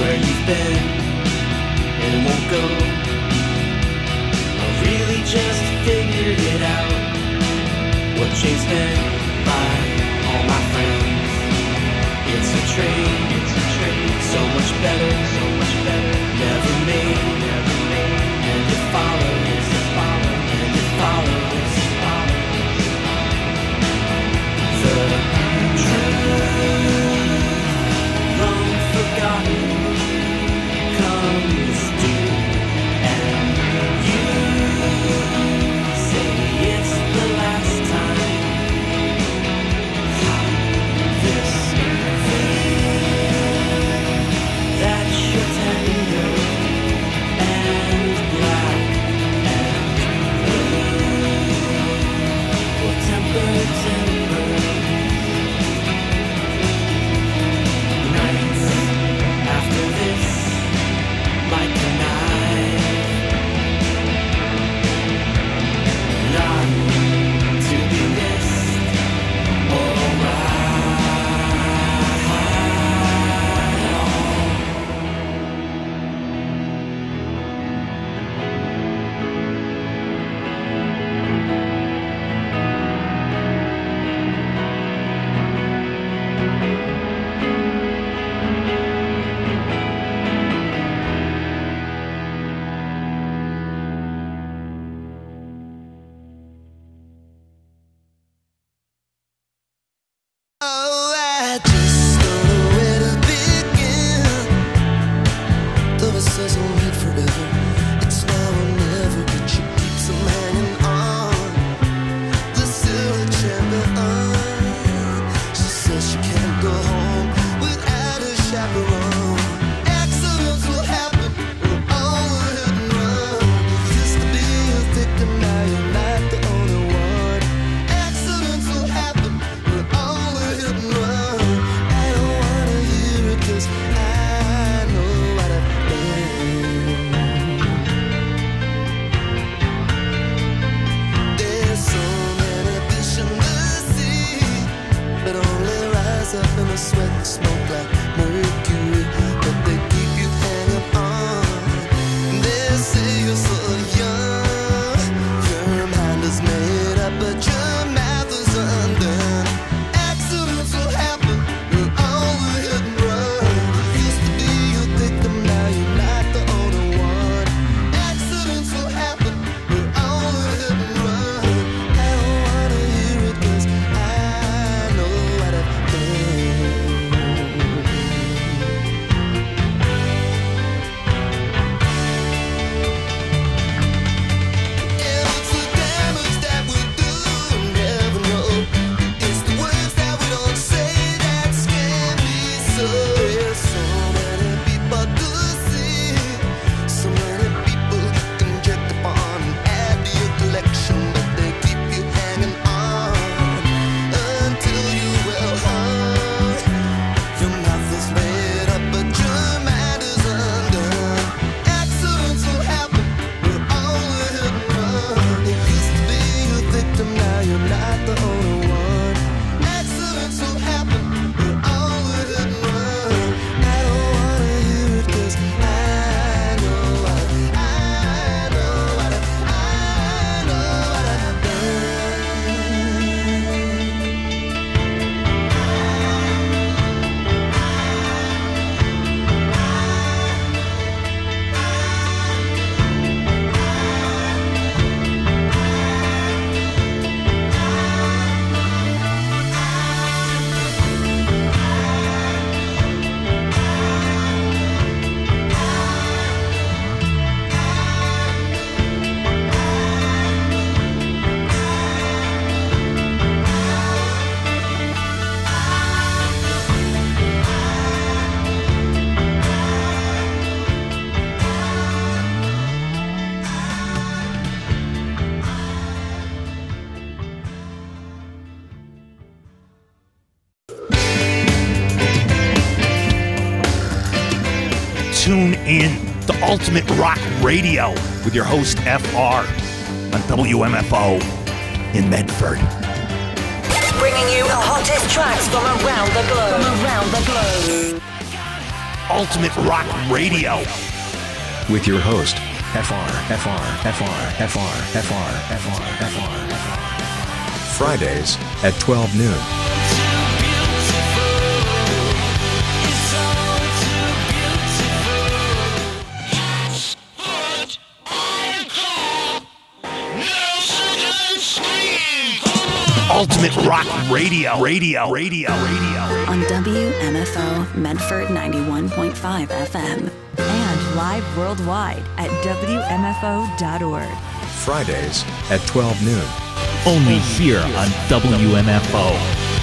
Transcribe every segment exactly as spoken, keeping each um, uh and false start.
where you've been and won't go. I really just figured it out, what changed meant by all my friends. It's a train, it's a train, so much better, so much better, never made, never made, and it follows, it follows, and it follows, it follows. The truth, long forgotten, comes due, and you say it's the last time. This that you're tender and black and blue, will temper, temper. Nights after this, like a knife, not to be missed or Oh, I just don't know where to begin. Though it says we'll meet forever, it's now or never. But she keeps on hanging on, the silver champion. She says she can't go home without a chaperone. Accidents will happen, we're all hit and run. You used to be a victim, now you're not the only one. Accidents will happen, we're all hit and run. I don't wanna hear it 'cause I know what I've done. There's so many fish in the sea, but only rise up in a sweat and smoke like mercury. But they keep you hanging on. They say you're so young, your mind is made up, but your mouth is undone. Accidents will happen, we're all hit and run. You used to be a victim, now you're not the only one. Accidents will happen, we're all hit and run. I don't wanna hear it 'cause I know what I've done. And it's the damage that we do and never know. It's the words that we don't say that scare me so. There's so many people to see, so many people can check upon and add to your collection, but they keep you hanging on until you well hung. Your mouth is made up, but your mind is undone. Accidents will happen, we're all hit and run. You used to be a victim, now you're not the only one. Accidents will happen, we're all hit and run. I don't wanna hear it 'cause I know what I know what I know what I've Tune in to Ultimate Rock Radio with your host F R on W M F O in Medford. Bringing you the hottest tracks from around the globe. From around the globe. Ultimate Rock Radio. With your host, F R, F R, F R, F R, F R, F R, F R, F R. Fridays at twelve noon. Ultimate Rock Radio. Radio. Radio. Radio. On W M F O Medford ninety-one point five F M. And live worldwide at W M F O dot org. Fridays at twelve noon. Only here on W M F O.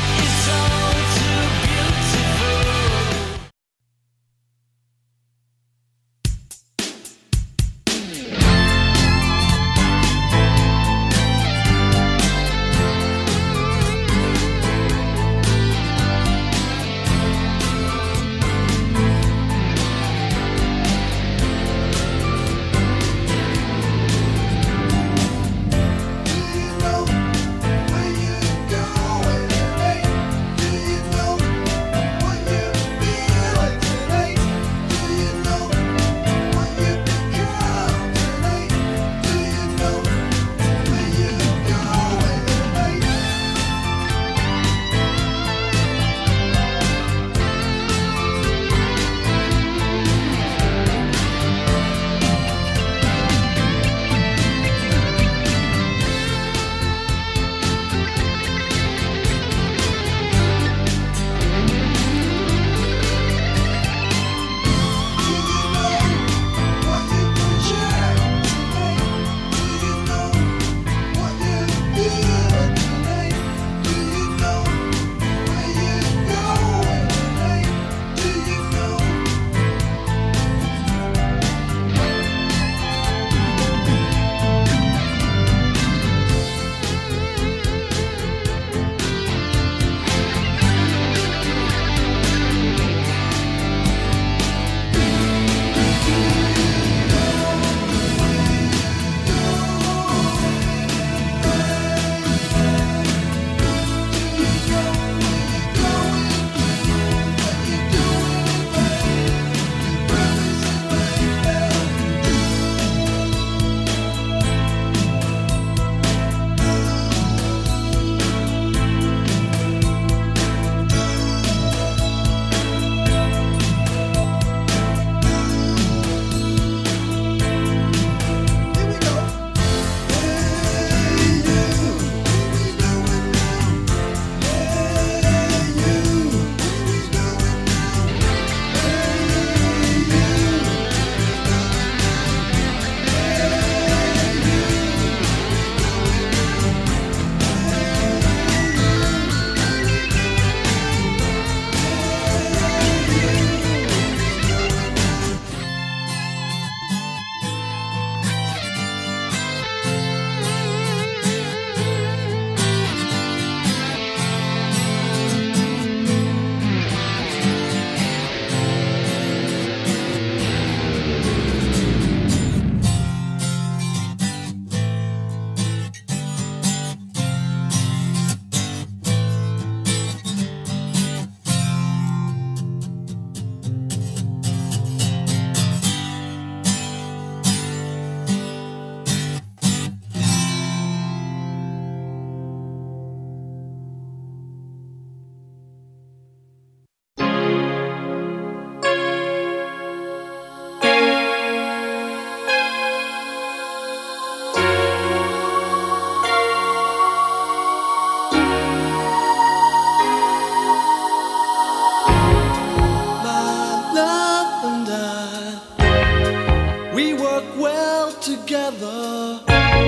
together,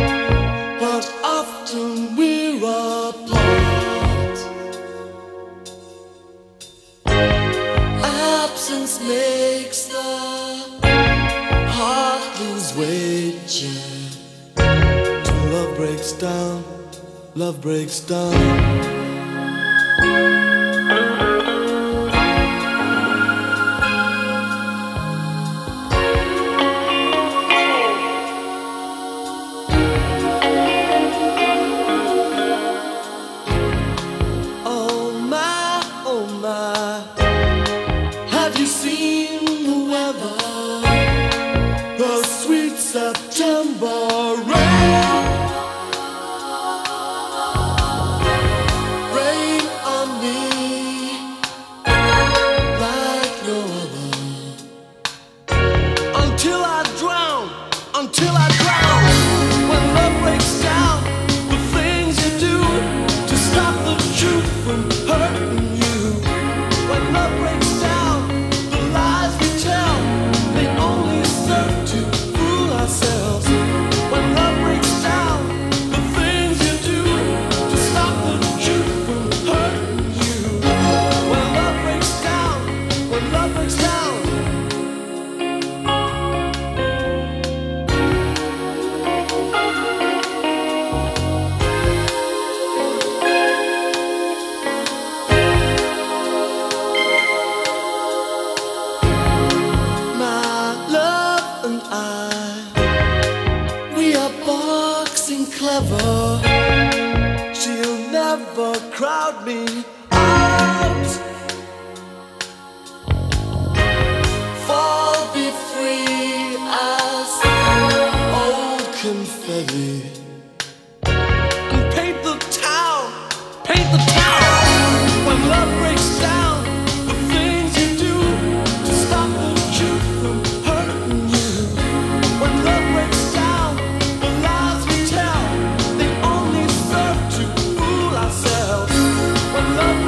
but often we're apart. Absence makes the heart lose weight, yeah. Till love breaks down, love breaks down. Have you seen until I drown. When love breaks down, the things you do to stop the truth from hurting you. When love breaks down, the lies we tell, they only serve to fool ourselves. When love breaks down, the things you do to stop the truth from hurting you. When love breaks down, when love breaks down. She'll never crowd me out. Fall, be free as old confetti, and paint the town, paint the town. When love breaks down, the things you do to stop the truth from hurting you. When love breaks down, the lies we tell, they only serve to fool ourselves. When love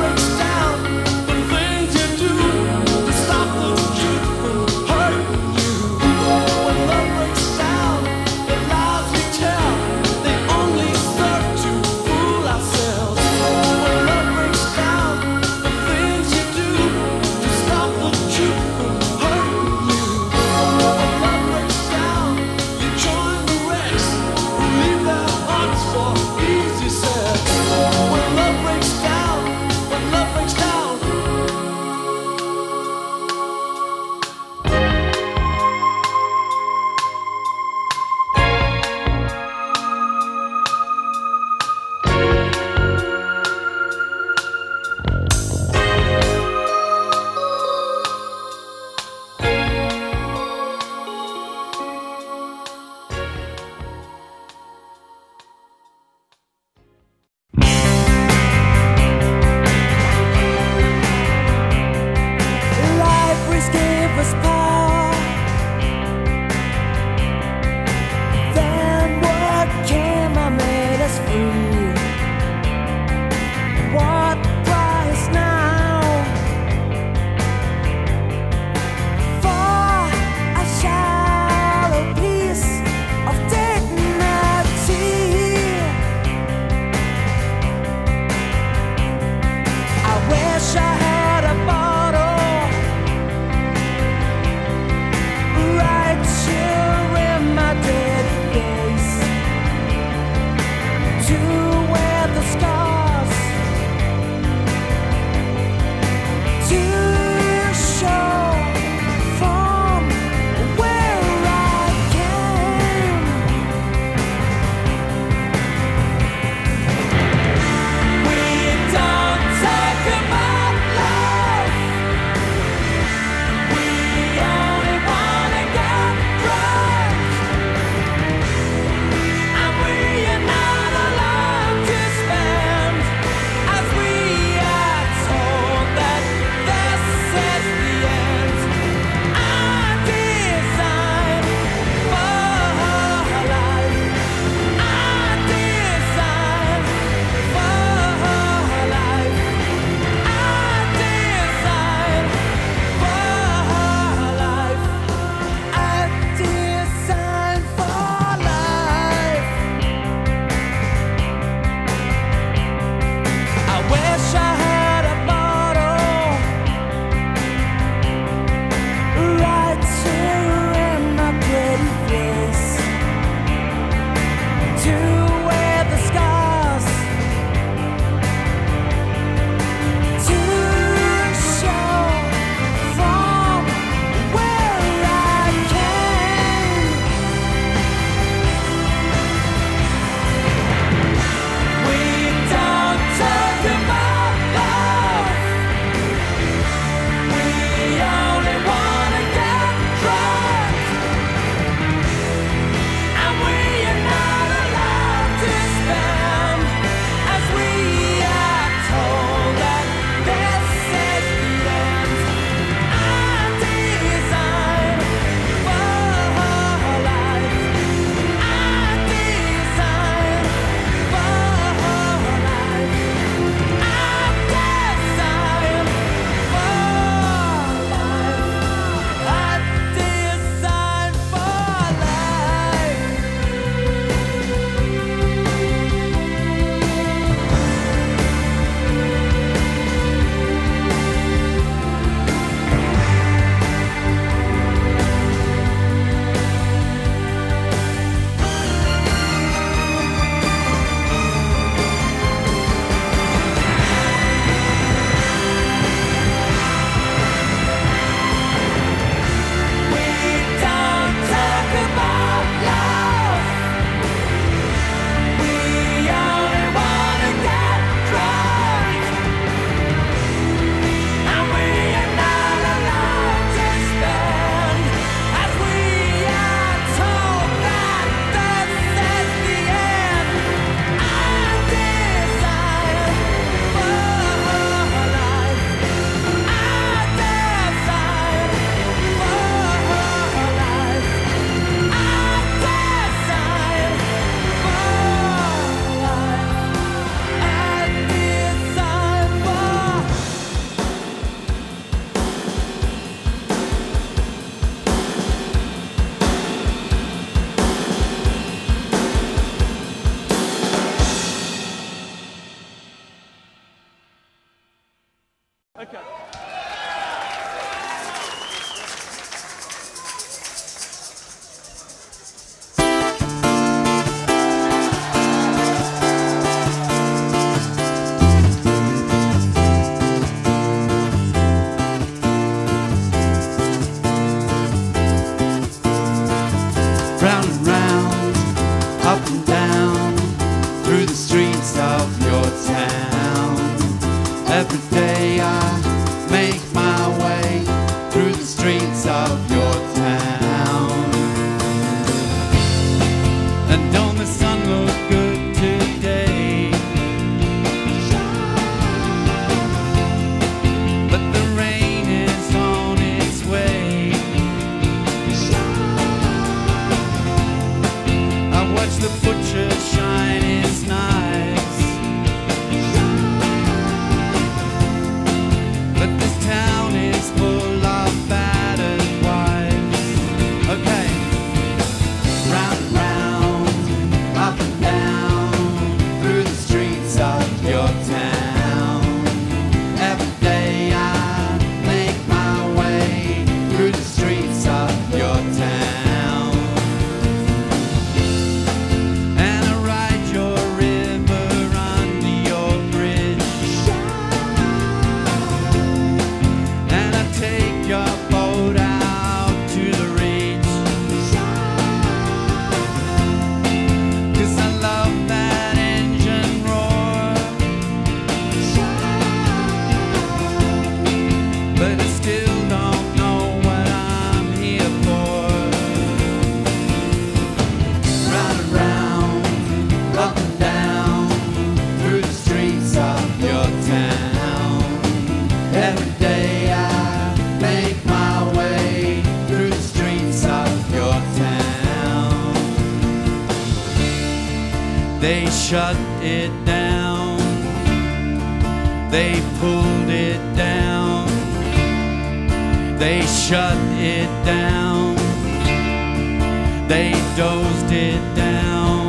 They shut it down. They pulled it down. They shut it down. They dozed it down.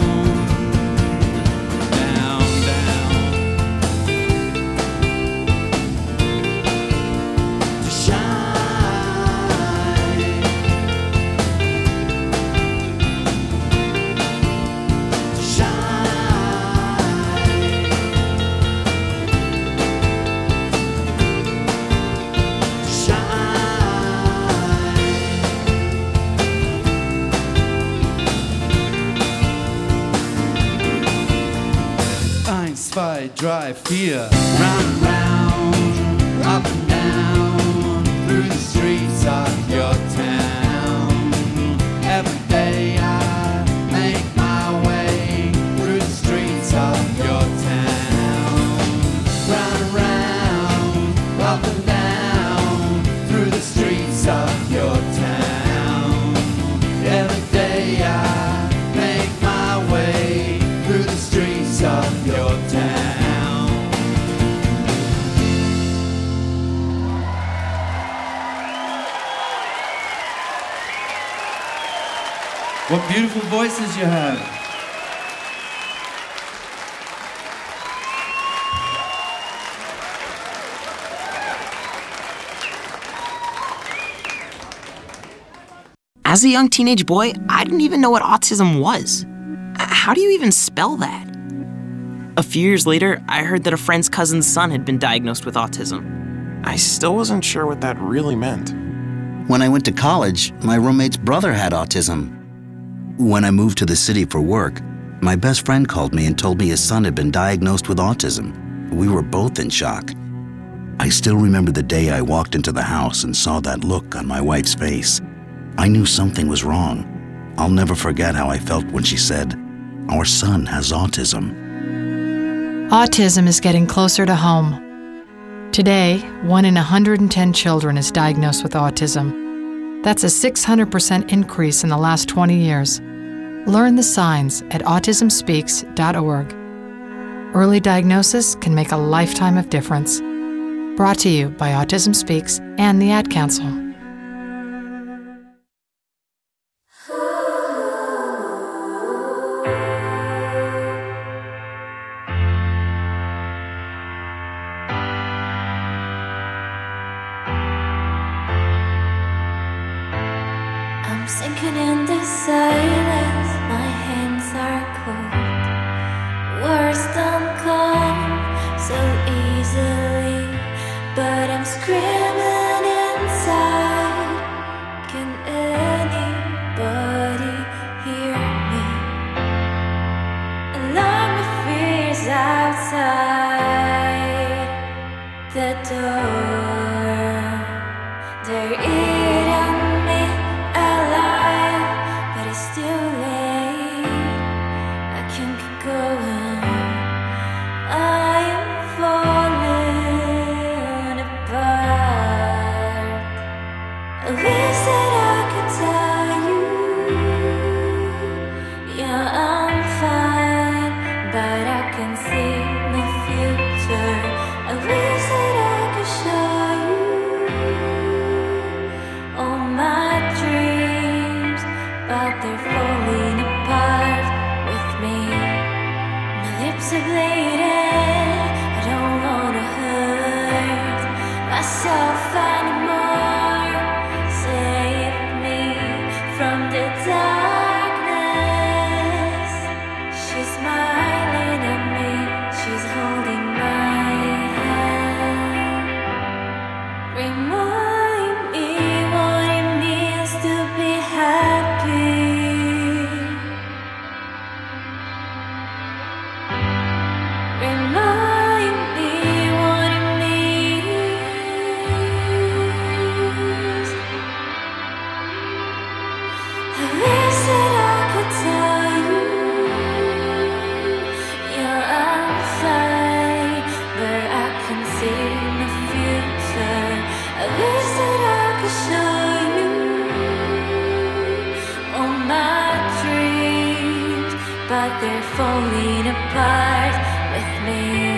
Down, down. To shine. To shine. To shine. Eins, zwei, drei, vier. Round, round, up and down, through the streets of your town. Every day I make my way through the streets of your town. Round, round, up and down, through the streets of your town. Every day I make my way through the streets of your town. What beautiful voices you have. As a young teenage boy, I didn't even know what autism was. How do you even spell that? A few years later, I heard that a friend's cousin's son had been diagnosed with autism. I still wasn't sure what that really meant. When I went to college, my roommate's brother had autism. When I moved to the city for work, my best friend called me and told me his son had been diagnosed with autism. We were both in shock. I still remember the day I walked into the house and saw that look on my wife's face. I knew something was wrong. I'll never forget how I felt when she said, "Our son has autism." Autism is getting closer to home. Today, one in one hundred ten children is diagnosed with autism. That's a six hundred percent increase in the last twenty years. Learn the signs at autism speaks dot org. Early diagnosis can make a lifetime of difference. Brought to you by Autism Speaks and the Ad Council. I'm sinking in the silence, my hands are cold. Words don't come so easily, but I'm screaming inside. Can anybody hear me? Alarm the fears outside the door. They're eating me alive, but it's too late. I can't keep going. I am falling apart. but they're falling apart with me.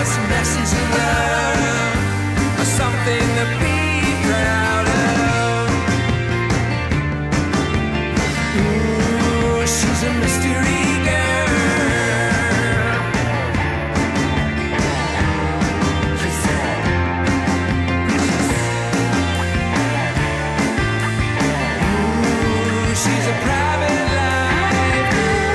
us a message of love, or something to be proud of. Ooh, she's a mystery girl. She's a private life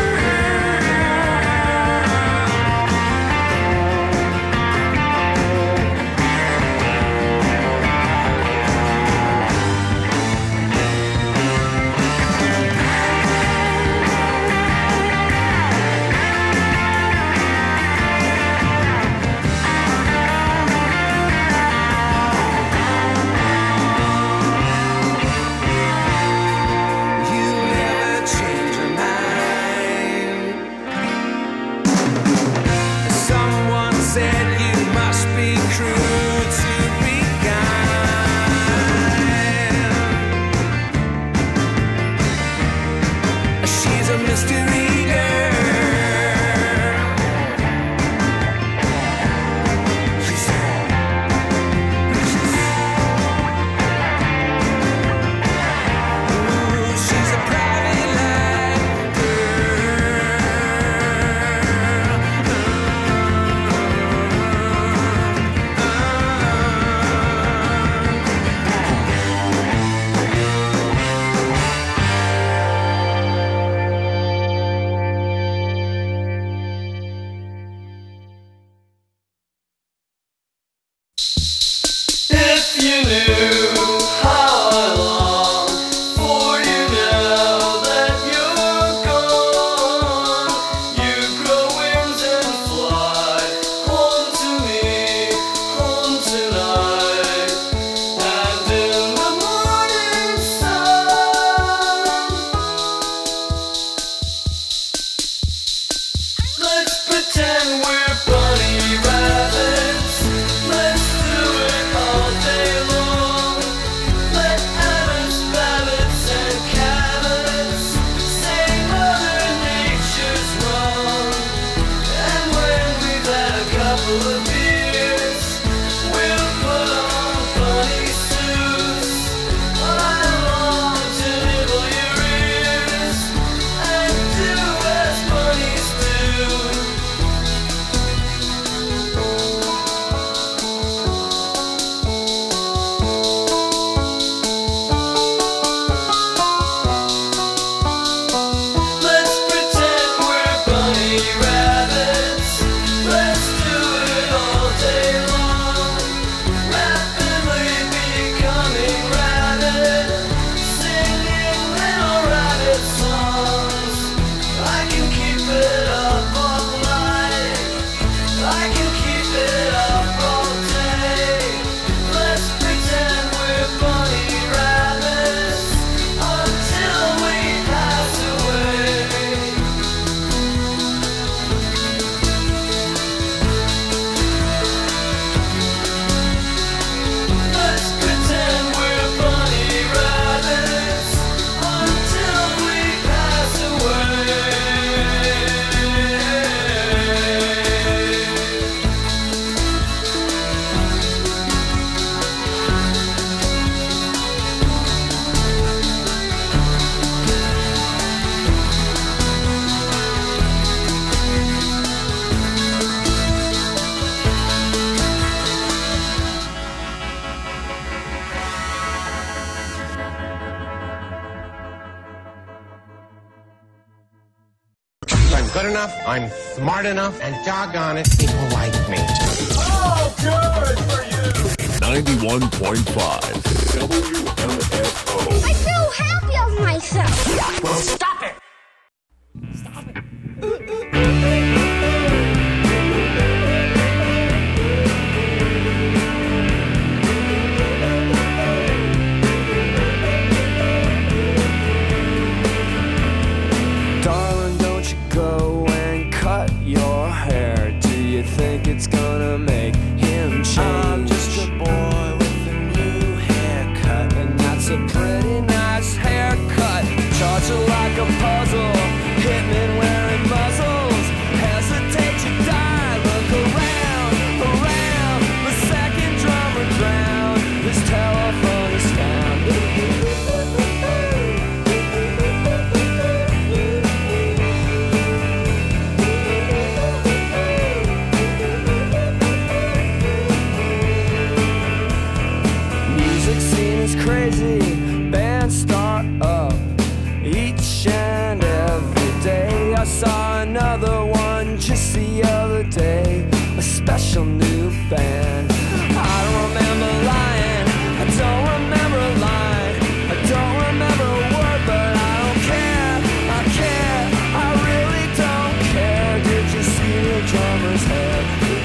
good enough, I'm smart enough, and doggone it, people like me. Oh, good for you! ninety-one point five W M F O. I feel happy of myself. Well, stop it! Stop it. Darling, don't you go and cut your hair. Do you think it's gonna make him change? I'm just a boy with a new haircut, and that's a pretty nice haircut. Charge her like a special new band. I don't remember lying, I don't remember a line, I don't remember a word, but I don't care, I care, I really don't care. Did you see the drummer's head?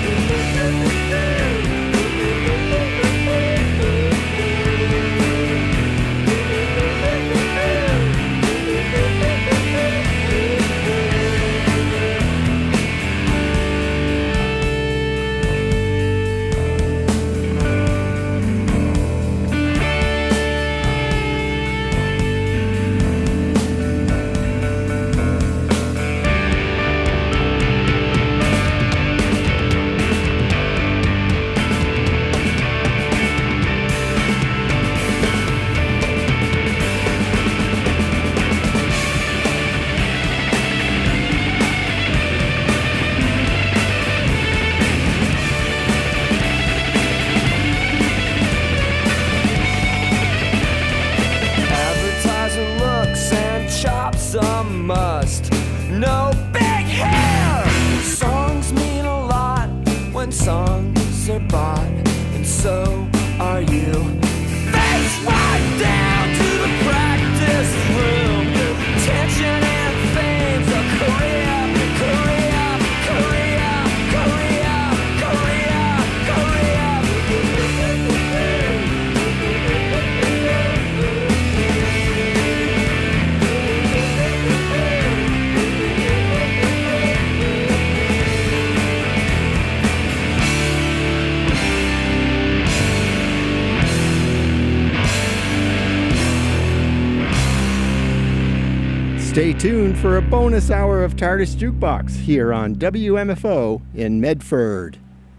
Must no big hair. Songs mean a lot when songs are bought, and so are you. Face right down to the practice room. Tension and fame's a career, career, career, career, career, Stay tuned for a bonus hour of TARDIS Jukebox here on W M F O in Medford.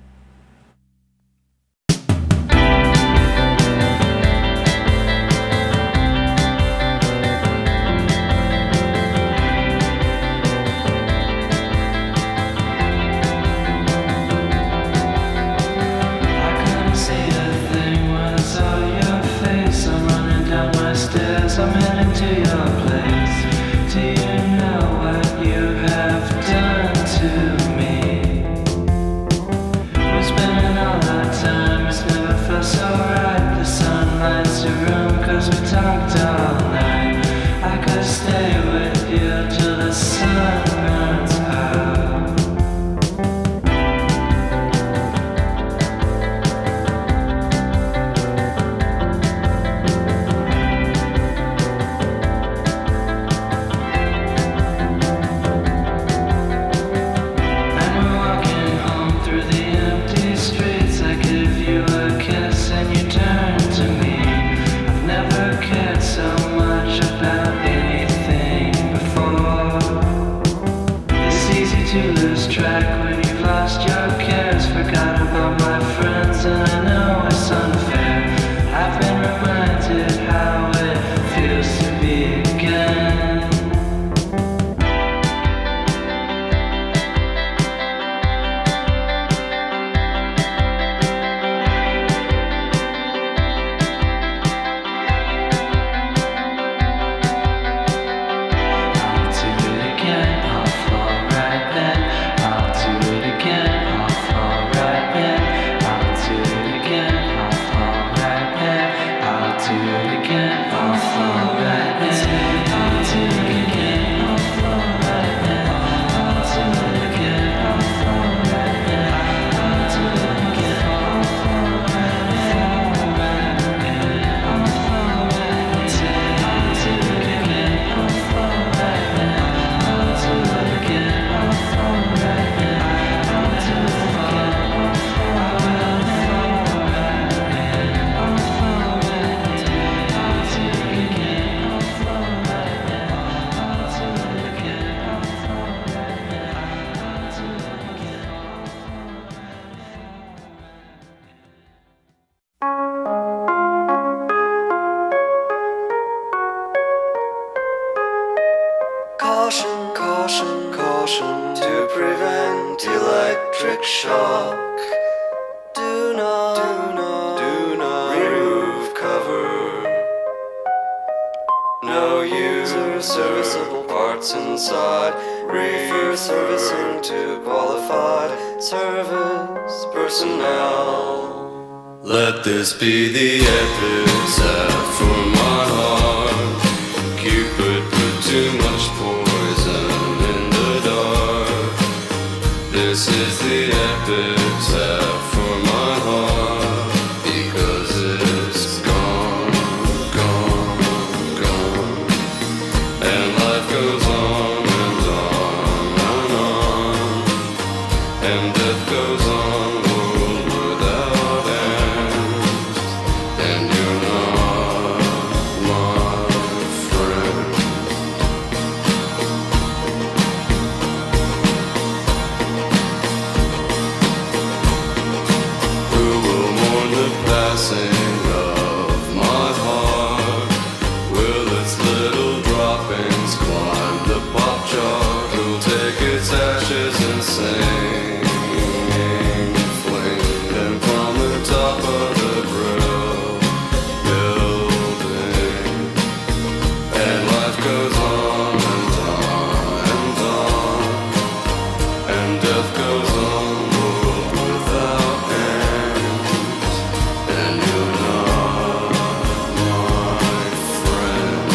I'm heading to your place. Do you know what you have done to me? We're spending all our time, it's never felt so right. The sun lights your room cause we talked all night. I could stay with you till the sun runs out. Caution, caution, caution to prevent electric shock. Do not, do not, do not remove cover. No use serviceable parts inside. refer servicing to qualified service personnel. Let this be the epitaph for my heart. Cupid put too much poison in the dark. This is the epitaph for my heart, because it's gone, gone, gone. And life goes on and on and on. And death goes on, world without end. And you're not my friend. Who will mourn the passing of my heart? Will its little droppings climb the pop chart? Who'll take its ashes and sing, fling them from the top of the grill building? And life goes on and on and on. And death goes on, world without end. And you're not my friend.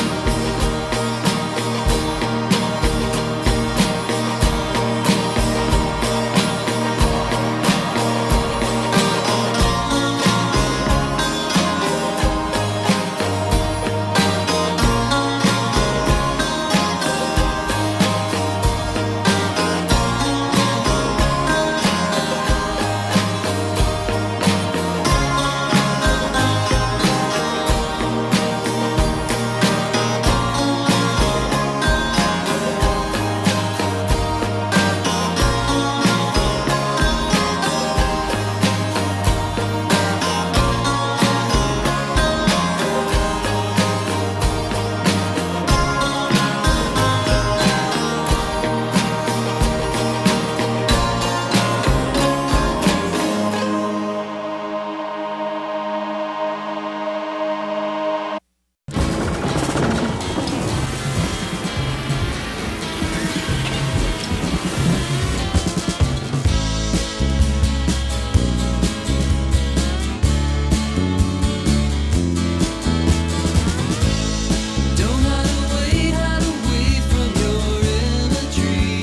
Don't hide away, hide away from your imagery.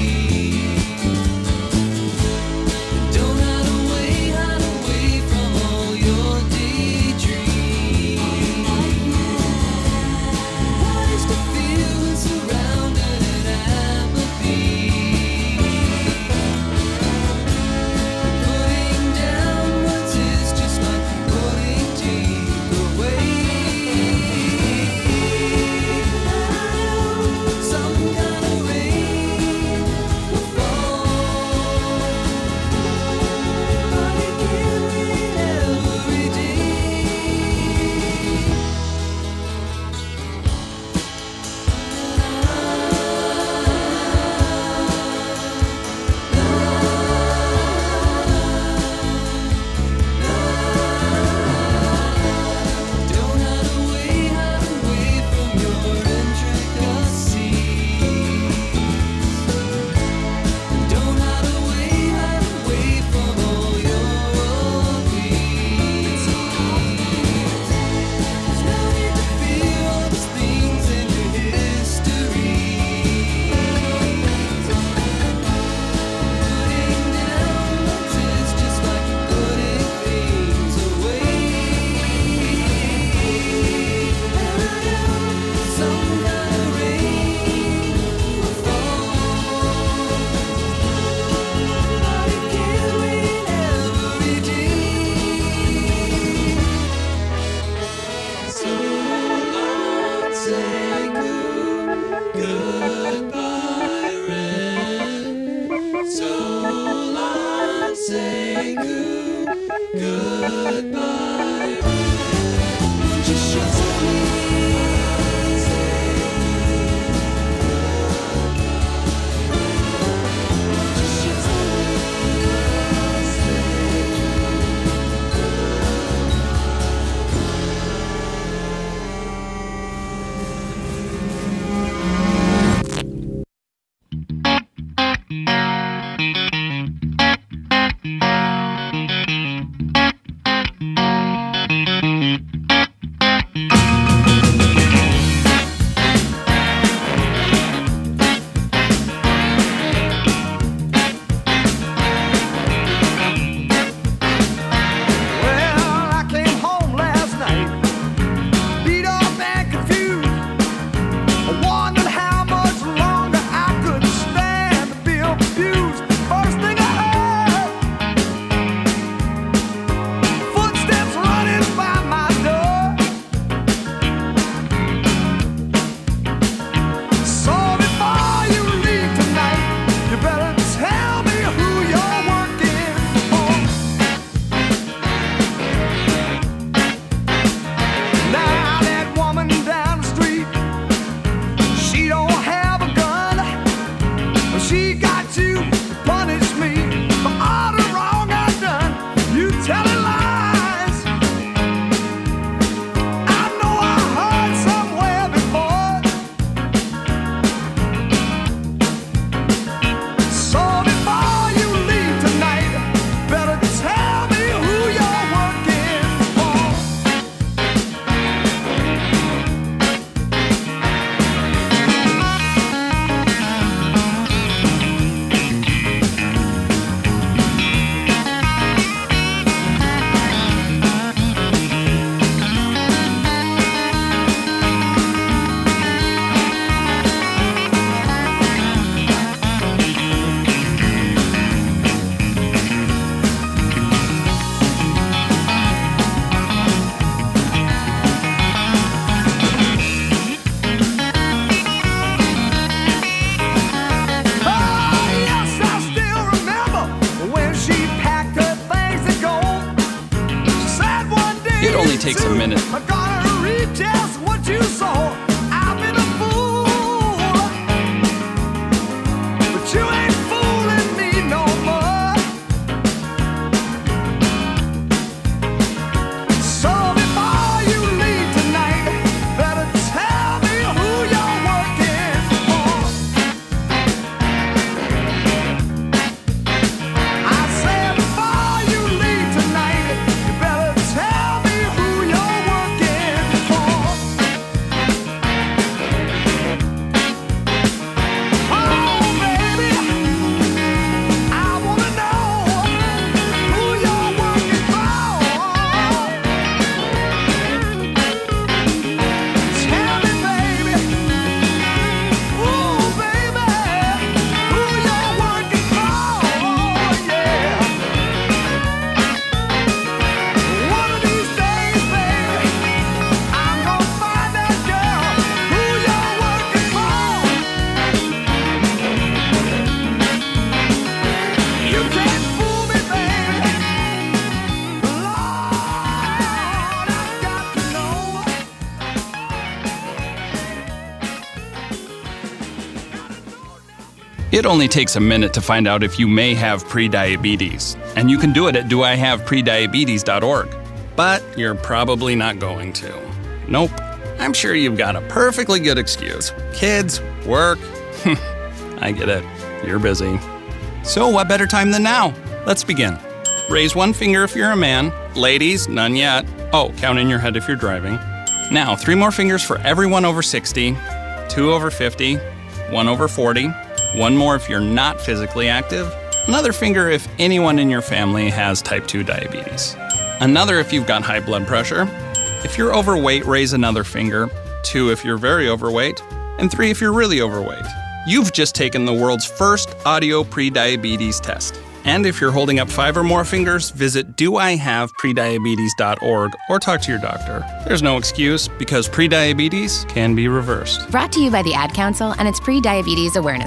Don't hide away, hide away from all your daydreams. What is to feel when surrounded in apathy? Putting down what is just like putting teeth away. Some kind of rain will fall, but it can rain every day. Don't hide away, hide away from your intricacies. Don't hide away, hide away from all your appeals. There's no need to fear all these things in your history. Putting down what is just like putting things away. Some kind of rain will fall, but it can rain every day. So long, say goodbye, Red. So long, say goodbye, Red. Won't you show me? only takes a minute. I gotta read just what you saw. I've been a fool, but you ain't fooling me no more. So before you leave tonight, better tell me who you're working for. I said before you leave tonight, you better tell me who you're working for. Oh, baby, I wanna know who you're working for. Tell me, baby, ooh, baby, who you're working for, yeah. One of these days, baby, I'm gonna find that girl who you're working for. You can't fool me, baby. Lord, I've got to know. It only takes a minute to find out if you may have prediabetes, and you can do it at do I have prediabetes dot org. But you're probably not going to. Nope. I'm sure you've got a perfectly good excuse. Kids, work. I get it. You're busy. So what better time than now? Let's begin. Raise one finger if you're a man. Ladies, none yet. Oh, count in your head if you're driving. Now, three more fingers for everyone over sixty, two over fifty, one over forty, one more if you're not physically active, another finger if anyone in your family has type two diabetes, another if you've got high blood pressure. If you're overweight, raise another finger, two if you're very overweight, and three if you're really overweight. You've just taken the world's first audio prediabetes test. And if you're holding up five or more fingers, visit do I have prediabetes dot org or talk to your doctor. There's no excuse because prediabetes can be reversed. Brought to you by the Ad Council and its pre-diabetes awareness